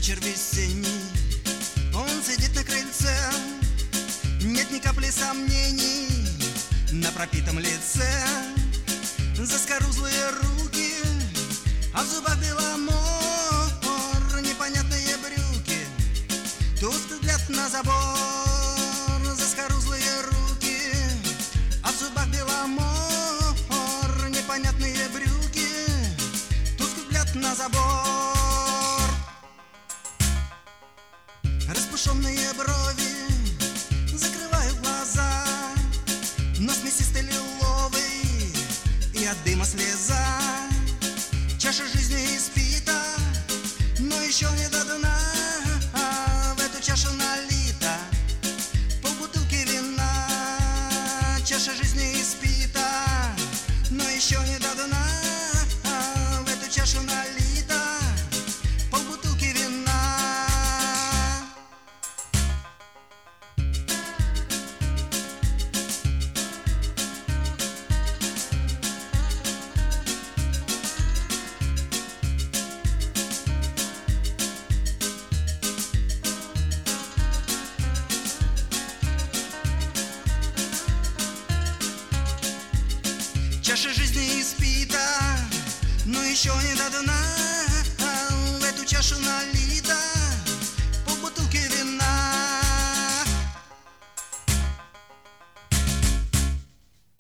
вечер весенний, он сидит на крыльце, нет ни капли сомнений на пропитом лице. Заскорузлые руки, а в зубах беломор, непонятные брюки, тусклый взгляд на забор. Заскорузлые руки, а в зубах беломор, непонятные брюки, тусклый взгляд на забор. Распушенные брови закрывают глаза, нос мясистый лиловый и от дыма слеза. Чаша жизни испита, но еще не до дна. В эту чашу налито полбутылки вина. Чаша жизни испита, но еще не до дна. В эту чашу налито полбутылки вина. Чаша жизни испита, но еще не до дна. В эту чашу налито